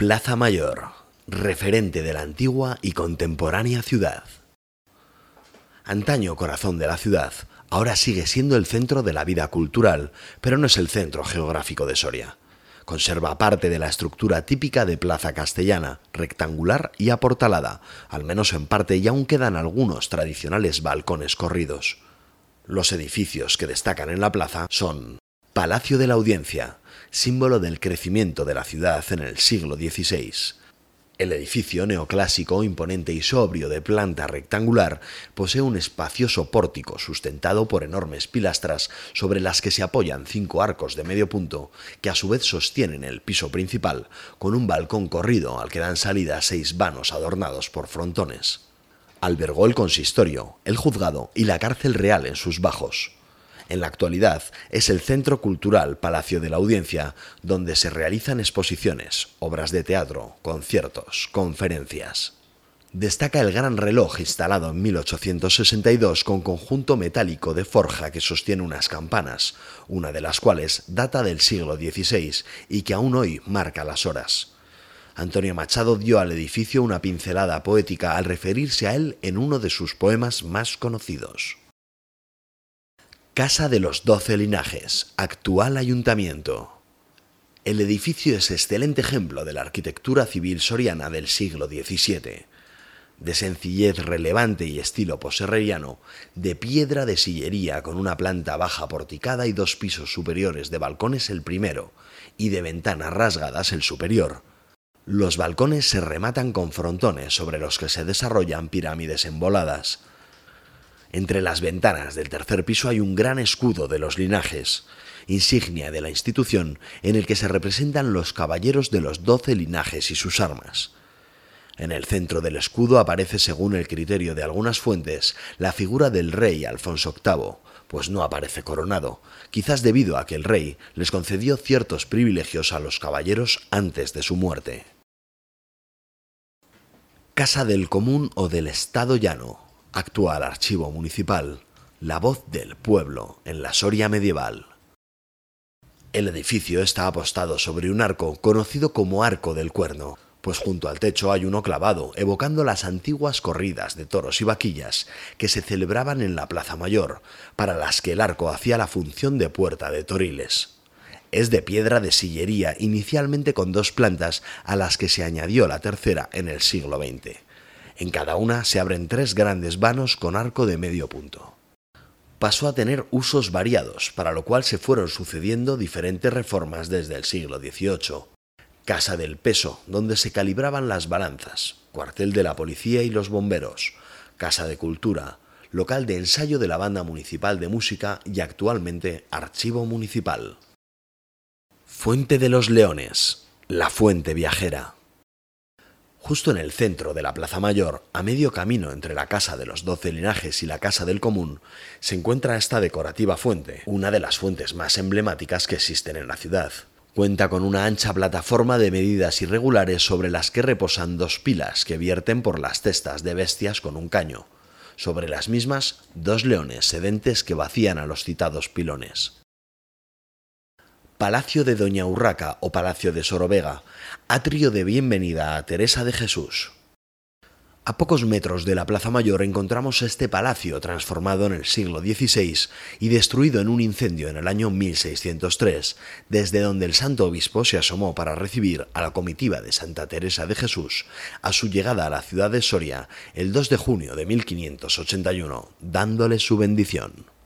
Plaza Mayor, referente de la antigua y contemporánea ciudad. Antaño corazón de la ciudad, ahora sigue siendo el centro de la vida cultural, pero no es el centro geográfico de Soria. Conserva parte de la estructura típica de plaza castellana, rectangular y aportalada, al menos en parte, y aún quedan algunos tradicionales balcones corridos. Los edificios que destacan en la plaza son Palacio de la Audiencia, símbolo del crecimiento de la ciudad en el siglo XVI. El edificio neoclásico, imponente y sobrio de planta rectangular, posee un espacioso pórtico sustentado por enormes pilastras sobre las que se apoyan 5 arcos de medio punto que a su vez sostienen el piso principal, con un balcón corrido al que dan salida 6 vanos adornados por frontones. Albergó el consistorio, el juzgado y la cárcel real en sus bajos. En la actualidad es el centro cultural Palacio de la Audiencia, donde se realizan exposiciones, obras de teatro, conciertos, conferencias. Destaca el gran reloj instalado en 1862 con conjunto metálico de forja que sostiene unas campanas, una de las cuales data del siglo XVI y que aún hoy marca las horas. Antonio Machado dio al edificio una pincelada poética al referirse a él en uno de sus poemas más conocidos. Casa de los 12 Linajes, actual ayuntamiento. El edificio es excelente ejemplo de la arquitectura civil soriana del siglo XVII. De sencillez relevante y estilo posserreiano, de piedra de sillería con una planta baja porticada y 2 pisos superiores de balcones el primero, y de ventanas rasgadas el superior. Los balcones se rematan con frontones sobre los que se desarrollan pirámides emboladas. Entre las ventanas del tercer piso hay un gran escudo de los linajes, insignia de la institución en el que se representan los caballeros de los 12 linajes y sus armas. En el centro del escudo aparece, según el criterio de algunas fuentes, la figura del rey Alfonso VIII, pues no aparece coronado, quizás debido a que el rey les concedió ciertos privilegios a los caballeros antes de su muerte. Casa del Común o del Estado Llano. Actual archivo municipal, La Voz del Pueblo, en la Soria medieval. El edificio está apostado sobre un arco conocido como Arco del Cuerno, pues junto al techo hay uno clavado, evocando las antiguas corridas de toros y vaquillas que se celebraban en la Plaza Mayor, para las que el arco hacía la función de puerta de toriles. Es de piedra de sillería, inicialmente con 2 plantas, a las que se añadió la tercera en el siglo XX. En cada una se abren 3 grandes vanos con arco de medio punto. Pasó a tener usos variados, para lo cual se fueron sucediendo diferentes reformas desde el siglo XVIII. Casa del Peso, donde se calibraban las balanzas, cuartel de la policía y los bomberos, Casa de Cultura, local de ensayo de la Banda Municipal de Música y actualmente archivo municipal. Fuente de los Leones, la fuente viajera. Justo en el centro de la Plaza Mayor, a medio camino entre la Casa de los 12 Linajes y la Casa del Común, se encuentra esta decorativa fuente, una de las fuentes más emblemáticas que existen en la ciudad. Cuenta con una ancha plataforma de medidas irregulares sobre las que reposan 2 pilas que vierten por las cestas de bestias con un caño. Sobre las mismas, 2 leones sedentes que vacían a los citados pilones. Palacio de Doña Urraca o Palacio de Sorovega, atrio de bienvenida a Teresa de Jesús. A pocos metros de la Plaza Mayor encontramos este palacio transformado en el siglo XVI y destruido en un incendio en el año 1603, desde donde el santo obispo se asomó para recibir a la comitiva de Santa Teresa de Jesús a su llegada a la ciudad de Soria el 2 de junio de 1581, dándole su bendición.